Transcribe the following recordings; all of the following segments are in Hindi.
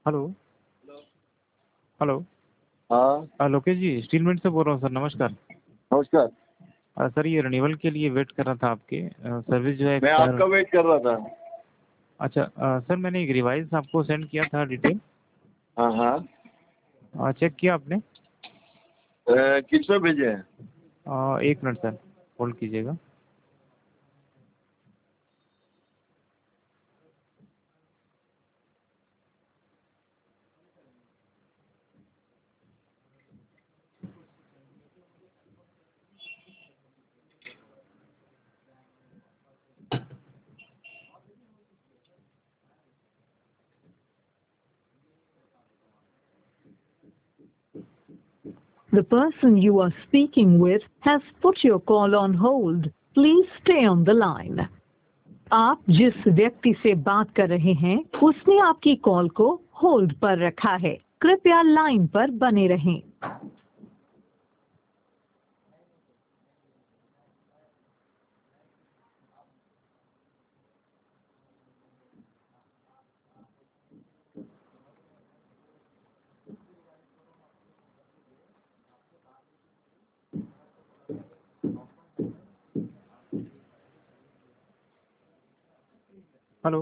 हेलो। हेलो। हाँ लोकेश जी, स्टील मिंट से बोल रहा हूँ सर, नमस्कार। नमस्कार। सर ये रिन्यूअल के लिए वेट कर रहा था आपके, सर्विस जो है मैं एक्सपायर। आपका वेट कर रहा था। अच्छा, सर मैंने एक रिवाइज आपको सेंड किया था डिटेल, हाँ हाँ। चेक किया आपने? किस पे भेजे हैं? एक मिनट सर, होल्ड कीजिएगा। The person you are speaking with has put your call on hold. Please stay on the line. आप जिस व्यक्ति से बात कर रहे हैं उसने आपकी कॉल को होल्ड पर रखा है। कृपया लाइन पर बने रहें। हेलो।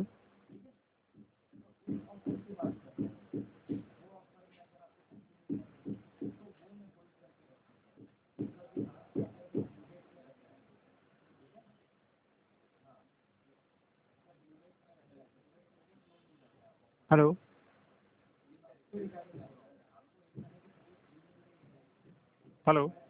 हेलो। हेलो।